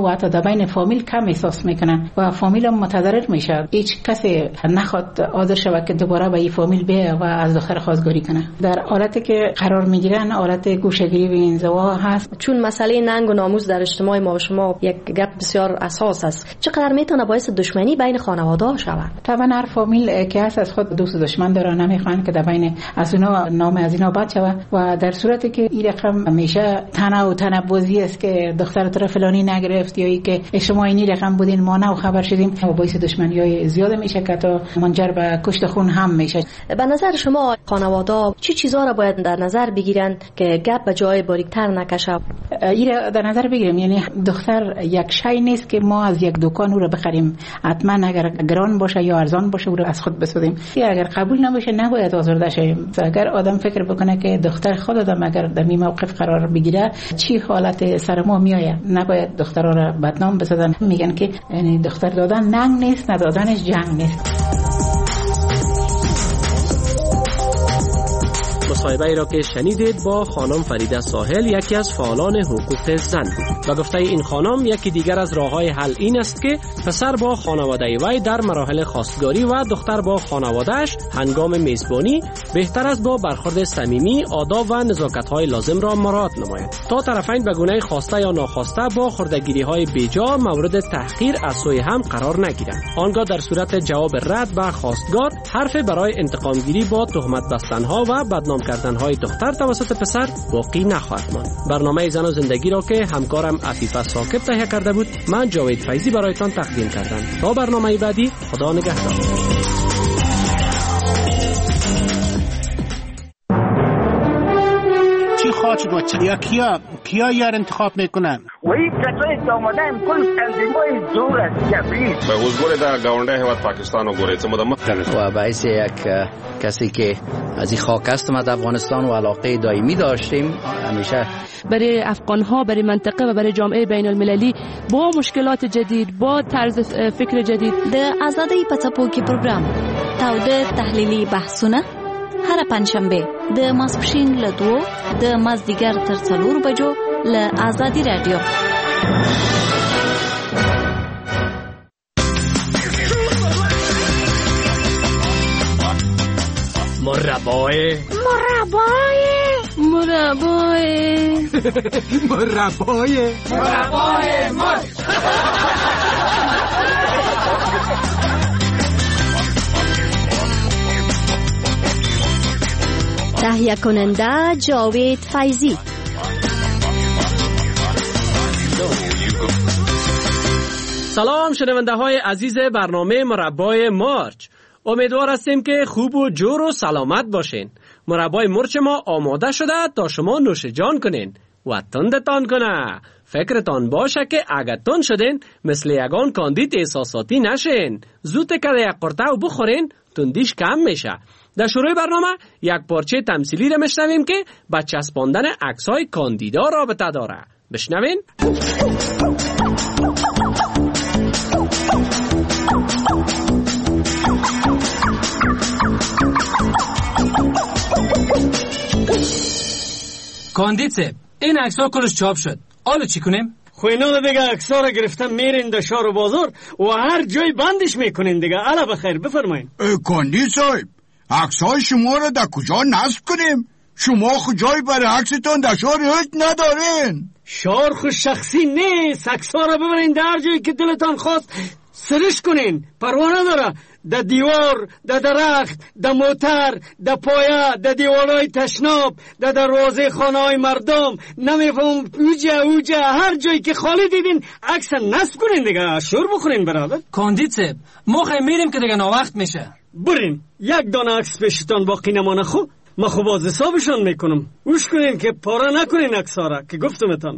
و حتی در بین فامیل کم احساس میکنن و فامیل هم متضرر میشه. هیچ کسی نخواد حاضر شود که دوباره به این فامیل بیه و از دختر خواستگاری کنه. در حالتی که قرار میگیرن حالت گوشه‌گیری و انزوا هست. چون مسئله ننگ و ناموس در اجتماع ما و شما یک گپ بسیار اساس است، چقدر میتونه باعث دشمنی بین خانواده شود؟ طبعا هر فامیل که هست از خود دوست دشمن داره، نمیخوان که در بین از اونا نام از اینا بد شود و در صورتی که این رقم همیشه تنبوزی است که دختر طرف فلانی نگرفت یا که شما این رقم بودین ما نه خبر شدیم و باعث دشمنی‌های زیاد میشه که تا منجر به کشت خون هم میشه. به نظر شما خانواده چه چیزا را باید در نظر بگیرن که گپ به جای باریک‌تر نکشه؟ این در نظر بگیریم، یعنی دختر یک شی نیست که ما از یک دکان او را بخریم، حتما اگر گران باشه یا ارزان باشه او را از خود بسازیم. اگر قبول نباشه نباید آزرده شیم. اگر آدم فکر بکنه که دختر خود آدم اگر در این موقف قرار بگیره چی حالت سر ما میآید، نباید دخترها را بدنام بسازن. میگن که یعنی دختر دادن ننگ نیست، ندادنش جنگ نیست. مصاحبه ای را که شنیدید با خانم فریده ساحل، یکی از فعالان حقوق زن بود و گفته این خانم یکی دیگر از راه‌های حل این است که پسر با خانواده وی در مراحل خواستگاری و دختر با خانواده‌اش هنگام میزبانی بهتر است با برخورد صمیمی آداب و نزاکت‌های لازم را مراعات نماید تا طرفین به گونه خواسته یا ناخواسته با خردگیری‌های بیجا مورد تحقیر از سوی هم قرار نگیرند. آنگاه در صورت جواب رد به خواستگار حرف برای انتقامگیری با تهمت بستن‌ها و بدنام کردن‌های دختر توسط پسر باقی نخواهد ماند. برنامه زن و زندگی را که همکارم عفیفه ثاقب تهیه کرده بود، من جاوید فیضی برایتان تقدیم کردم. تا برنامه بعدی، خدا نگهدار. چی خواهد بچه یا کیا یار انتخاب میکنن؟ و این کسایی که آمده هم کل تنظیمای زور است جبریل به حضور در گاونده هواد پاکستان و گوریت و باعث یک کسی که از این خاک است ما در افغانستان و علاقه دائمی داشتیم همیشه برای افغان‌ها، برای منطقه و برای جامعه بین المللی با مشکلات جدید، با طرز فکر جدید. د آزادۍ په څپو کې پروګرام تاوده تحلیلي بحثونه هر پنځشنبه د ماسپښین له 2 د مازدیګر تر 4 بجو له آزادي رادیو. مربای تهیه کننده جاوید فیضی. سلام شنونده های عزیز برنامه مربای مرچ، امیدوار هستیم که خوب و جور و سلامت باشین. مربای مرچ ما آماده شده تا شما نوش جان کنین و تندتان کنه. فکرتان باشه که اگر تند شدین مثل یگان کاندید احساساتی نشین. زود که یک قرطه و بخورین تندیش کم میشه. در شروع برنامه یک پارچه تمثیلی را میشنویم که با چسباندن عکس‌های کاندیدا رابطه داره. بشنوین. کاندید صاحب، این عکس‌ها کلش چاپ شد. حالا چی کنیم؟ خو اینا دیگه عکس‌ها را گرفتن میرین در شهر و بازار و هر جای بندش میکنین دیگه. الا بخیر بفرمایین. کاندید صاحب، عکس‌های شما را در کجا نصب کنیم؟ شما خود جای برای عکستان در شهر هیچ ندارین. شهر خود شخصی نیست، عکس‌ها را ببرین در جایی که دلتان خواست سرش کنین، پروا نداره. در دیوار، در درخت، در موتر، در پایه، در دیوارهای تشناب، در دروازه خانه‌های مردم، نمیفهم اوجه هر جایی که خالی دیدین عکس نصب کنین دیگه. شور بخورین برادر. کاندید صاحب، ما خیلی میریم که دیگه ناوقت میشه. برین، یک دانه عکس پیشتان باقی نمانه. خب ما خوب باز حسابشان میکنم. گوش کنین که پاره نکنین عکس‌ها را که گفتمتان.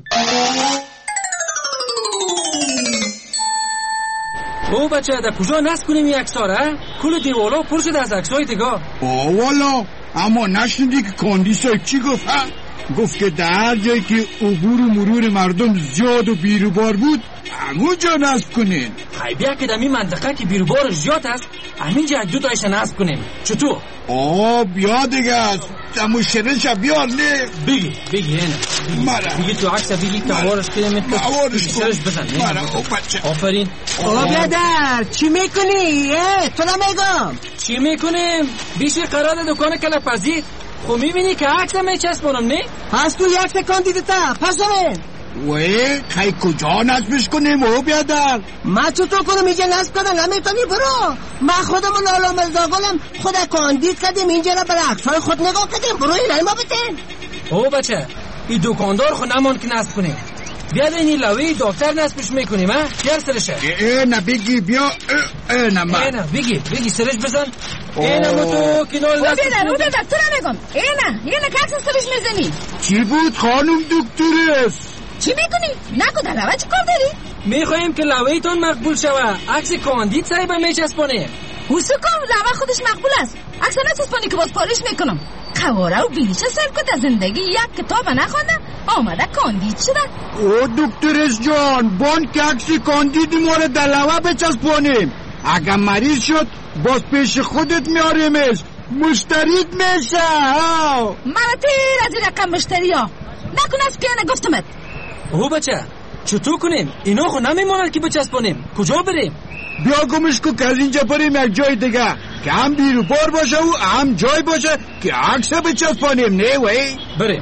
او بچه در کجا نصب کنیم این عکس‌ها را؟ کل دیوالا پر شده از عکس‌های دیگه. والا، اما نشنیدی که کاندید صاحب چی گفت؟ گفت که در جایی که عبور و مرور مردم زیاد و بیروبار بود همونجا نصب کنین. خیلی بیا که در این منطقه که بیروبار زیاد است همینجا یک دو تایش نصب کنیم. چطور؟ بیا دیگه دمو شرش بیار نه. بگی اینه بگی تو عکس بگی که وارش کنیم سرش بزن. آفرین. برادر چی میکنی؟ تو نمیگم چی میکنیم؟ بیشی قرار دکان کلپزی. خب میبینی که عکس میچسبونم نه؟ پس تو یک سکان دیده تا پس همین خیلی کجا نصبش کنیم برادر؟ من چطور کنم اینجا نصب کنم؟ نمیتونی برو. من خودمون لالا مزداغلم خود کاندید کردیم اینجا را برای عکسای خود نگاه کردیم. برو این ما بتین. بچه این دکاندار خود نمان که نصب کنیم. بیاد این لوی دکتر نصبش میکنیم ها؟ چهر سرشه؟ نه بگی بیا. نه بگی سرش بزن. اینم تو کنال نصبش او بیدر تو نمیگم. اینه که عکس سرش میزنی. چی بود خانم دکترس؟ چی میکنی؟ نگو در لوه چی کار داری؟ میخوایم که لوهیتون مقبول شوه. عکس کاندید صاحب میچسبونه. حسکم لوه خودش مقبول است. عکس نچسبونی که باز پاریش میکنم. قواره و بیلیشه سر که در زندگی یک کتاب نخونده آمده کاندید شده. دکترس جان بان که عکس کاندید ما رو در لوه بچسبونیم. اگر مریض شد باز پیش خودت میاریمش. مشتریت میشه. من تیر از این رقم مشتری ها نکن از که نگفتمت. بچه چطور کنیم؟ اینا خو نمیماند که بچسبونیم. کجا بریم؟ بیا گمش کو که از اینجا بریم یک جای دیگه که هم بیرو بار باشه و هم جای باشه که عکس بچسبونیم. نه وی بریم.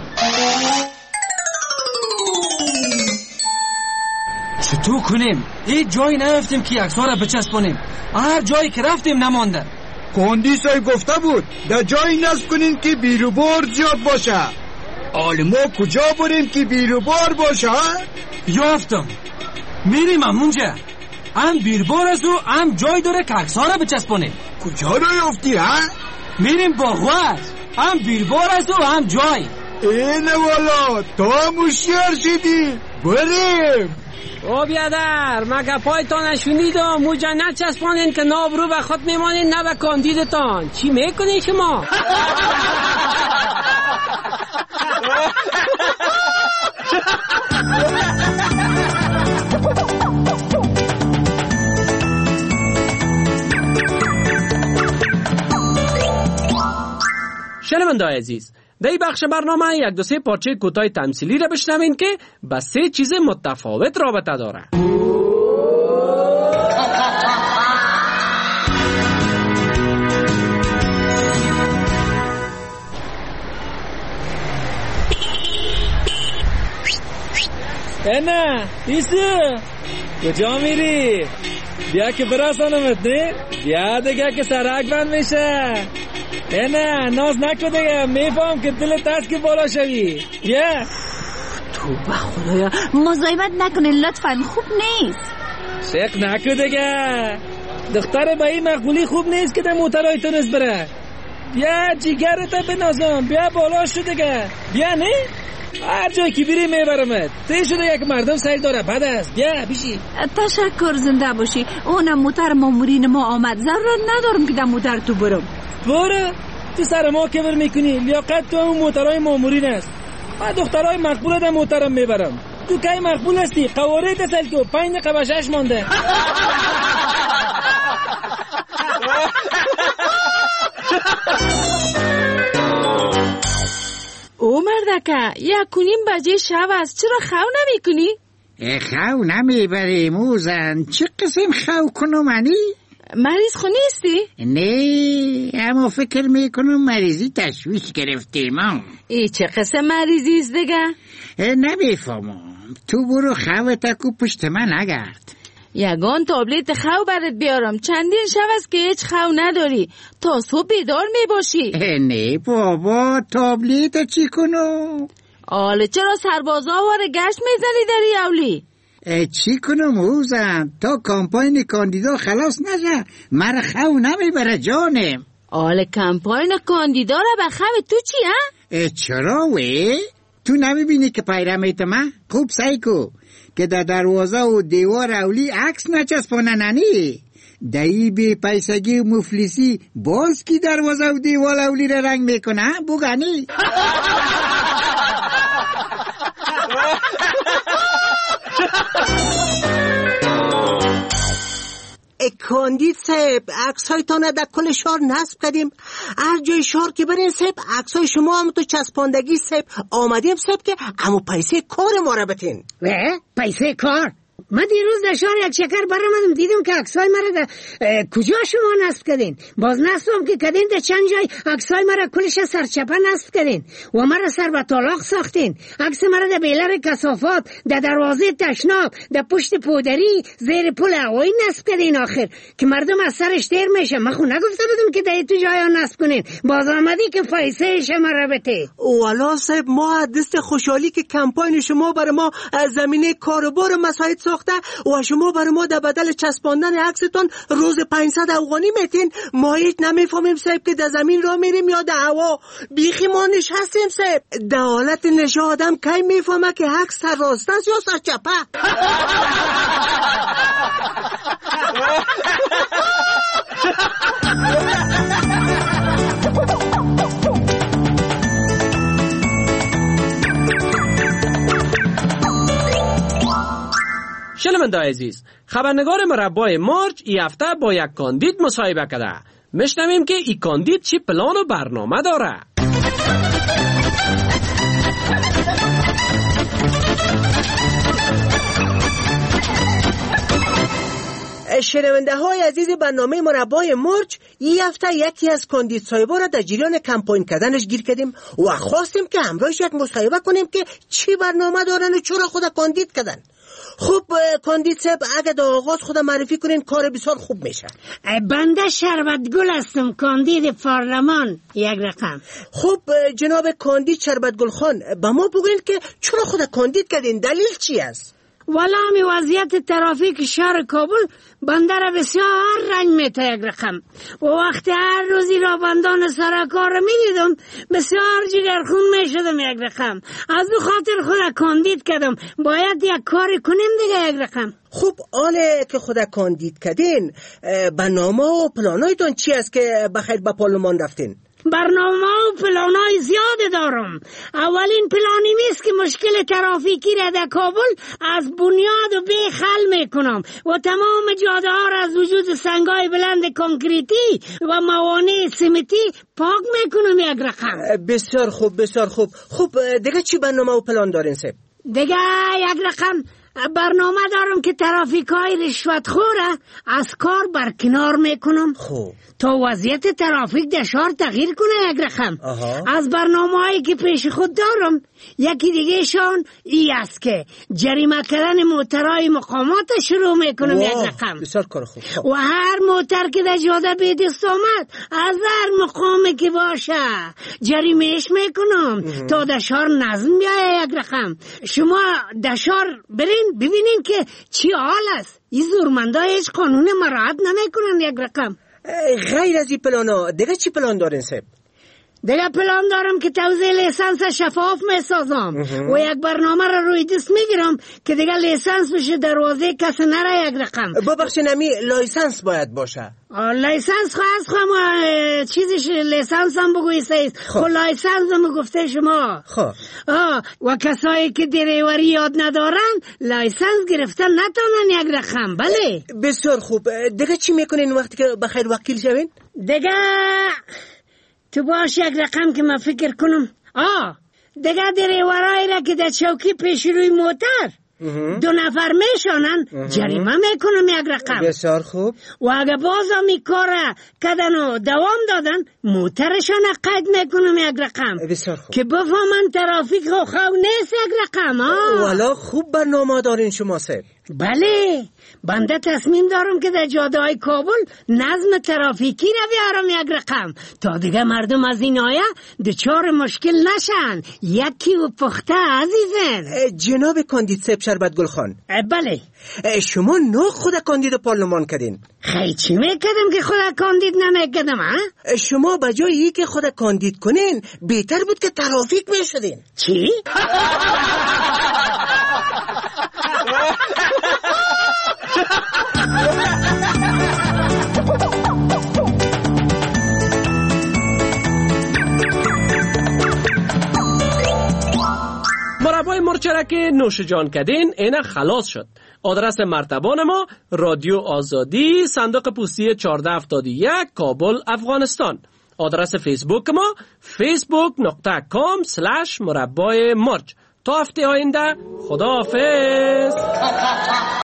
چطور کنیم؟ این جایی نرفتیم که عکس‌ها را بچسبونیم. هر جایی که رفتیم نمانده. کاندیسای گفته بود در جایی نصب کنیم که بیرو بار زیاد باشه. ما کجا بریم که بیروبار باشه؟ یافتم. میریم همونجا. هم بیروبار است و هم جای داره که عکس‌ها را بچسبونیم. کجا رو یافتی ها؟ میریم باغوش. هم بیروبار است و هم جای. اینه والا تو مشیر شدی. بریم. بیادر مگه پایتان نشونیدم موجا نچسبانین که نابرو به خود میمانین نه به کاندیدتان. چی میکنین شما؟ شنونده‌های عزیز در این بخش برنامه یک دو سه پارچه کوتاه تمثیلی را بشنوین که با سه چیز متفاوت رابطه داره. نه ایسو کجا میری؟ بیا که برسانمت نه؟ بیا دیگه که سرک بند میشه. نه ناز نکن دیگه میفهم که دلت هست که بالا شوی. بیا تو به خدایا مزاحمت نکنین لطفا خوب نیست. شک نکن دیگه دختر با این مقبولی خوب نیست که در موترهای تونست بره. بیا جیگرتا بنازم بیا بالا شو دیگه. بیا نه هر جایی که بیری میبرمت. تی شده یک مردم سیل داره بد است. بیا بیشی. تشکر زنده باشی. اونم موتر مامورین ما آمد ضرورت ندارم که در موتر تو برم. برو تو سر ما کبر میکنی. لیاقت تو همون موترهای مامورین است. من دخترهای مقبول در موترم میبرم. تو کی مقبول هستی؟ قواره تسل کو 5 دقیقه و 6 مانده. او مردکه 1:30 شب است چرا خو نمی کنی؟ خو نمی بری موزن چه قسم خو کنم منی؟ مریض خو نیستی؟ نه اما فکر میکنم مریضی تشویش گرفتیم. ای چه قسم مریضی است دیگه؟ نمیفهمم. تو برو خو تکو پشت من نگرد. یگان تابلت خو برات بیارم. چندین شب است که هیچ خو نداری. تا صبح بیدار می باشی. نه بابا تابلت چی کنم؟ آله چرا سربازا واره گشت میزنی داری اولی؟ چی کنم اوزم تا کامپاین کاندیدا خلاص نشه مرا خو نمیبره جانم. آله کامپاین کاندیدا را به خو تو چی ها؟ چرا وی؟ تو نمیبینی که پیرمیت من؟ خوب سایکو که در دروازه و دیوار اولی عکس نچسباننی. دایی بی پیسگی و مفلسی باز کی دروازه و دیوار اولی را رنگ میکنه؟ بگنی کاندید صاحب عکسایتان در کل شهر نصب کردیم. هر جای شهر که برین صاحب عکسای شما هم تو چسباندگی صاحب آمدیم صاحب که همو پیسه کار ما را بتین. پیسه کار؟ من دیروز در شهر یک شکر برآمدم دیدم که عکسای مرا کجا شما نصب کردین؟ باز نصبم که کردین در چند جای عکسای مرا کلش سرچپه نصب کردین و مرا سر به طلاق ساختین. عکس مرا در بیلر کثافات، در دروازه تشناب، در پشت پودری، زیر پل هوایی نصب کردین آخر که مردم از سرش تیر میشه. من خود نگفته بودم که در تو جایا نصب کنین، باز آمدی که پیسه شما را بده. والا صاحب ما دست خوشحالی که کمپاین شما برای ما زمینه کاروبار مساعد ساخته و شما برای ما در بدل چسباندن عکستون روز 500 افغانی میتین. ما هیچ نمیفهمیم صاحب که در زمین را میریم یا در هوا. بیخی ما نشستیم صاحب. در حالت نشه آدم کی میفهمه که عکس سر راست است یا سر چپه. شنونده‌های عزیز، خبرنگار مربع مارچ این هفته با یک کاندید مصاحبه کرده. میشنویم که این کاندید چی پلان و برنامه داره. شنونده های عزیز برنامه مربع مارچ، این هفته یکی از کاندید صاحبا را در جریان کمپاین کردنش گیر کردیم و خواستیم که همراهش یک مصاحبه کنیم که چی برنامه دارن و چرا خود کاندید کردن. خب کاندید صاحب اگه در آغاز خود معرفی کنین کار بسیار خوب میشه. بنده شربتگل هستم، کاندید پارلمان یک رقم. خب جناب کاندید شربتگل خان، به ما بگوین که چرا خود کاندید کردین، دلیل چی است؟ والا همی وضعیت ترافیک شهر کابل بنده را بسیار رنج میته یک رقم و وقتی هر روزی را بندان سرکار را میدیدم بسیار جگرخون میشدم یک رقم. از دو خاطر خود کاندید کردم، باید یک کاری کنیم دیگه یک رقم. خب آله که خود کاندید کردین، برنامه و پلانایتون چی است که بخیر به پارلمان رفتین؟ برنامه و پلانای زیاده دارم. اولین پلانی میست که مشکل ترافیکی را در کابل از بنیاد و بیخ حل میکنم و تمام جاده ها را از وجود سنگای بلند کنکریتی و موانع سمنتی پاک میکنم یک رقم. بسیار خوب بسیار خوب. خب دیگه چی برنامه و پلان دارین صاحب؟ دیگه یک رقم برنامه دارم که ترافیکای رشوتخوره از کار برکنار میکنم تا وضعیت ترافیک در شهر تغییر کنه یک رقم. از برنامه هایی که پیش خود دارم یکی دیگه شان ای است که جریمه کردن موترهای مقامات شروع میکنم یک رقم. بسیار کار خوب. و هر موتر که در جاده به دست آمد از هر مقامی که باشه جریمهش میکنم تا در شهر نظم بیایه یک رقم. شما در شهر برین ببینین که چی حال است. این زورمنده هیچ قانون مراعات نمیکنن یک رقم. غیر از این پلانا دیگه چی پلان دارین صاحب؟ دیگه پلان دارم که توزیع لیسانس شفاف میسازم و یک برنامه را روی دست میگیرم که دیگه لیسانس بشه دروازه کس نره یک رقم. ببخشید نمی لایسنس باید باشه. لایسنس خواست خواهم چیزش لیسانس هم بگوی سیست. خب لایسنس هم گفته شما. خب و کسایی که دریوری یاد ندارن لایسنس گرفتن نتونن یک رقم. بله بسیار خوب. دیگه چی میکنین وقتی که بخیر وکیل شوین؟ دیگه تو باش یک رقم که من فکر کنم. دیگه دریورایی را که در چوکی پیش روی موتر 2 نفر میشانن جریمه میکنم یک رقم. بسیار خوب. و اگه باز هم کار کردن و دوام دادن موترشان قید میکنم یک رقم. بسیار خوب. که بفهمن ترافیک خو نیست یک رقم. والا خوب برنامه دارین شما صاحب. بله بنده تصمیم دارم که در جاده های کابل نظم ترافیکی را بیارم یک رقم تا دیگه مردم از این آیه دچار مشکل نشن. یکی و پخته عزیزن. جناب کاندید صاحب شربتگل خان. بله شما نه خود کاندید پارلمان کردین. خیلی چی میکردم که خود کاندید نمیکردم؟ شما بجایی که خود کاندید کنین بهتر بود که ترافیک میشدین. چی؟ مربع مارچ را که نوش جان کردین اینا خلاص شد. آدرس مرتبان ما رادیو آزادی، صندوق پستی 1471 کابل افغانستان. آدرس فیسبوک ما facebook.com/مربع مرج. تا هفته آینده خداحافظ.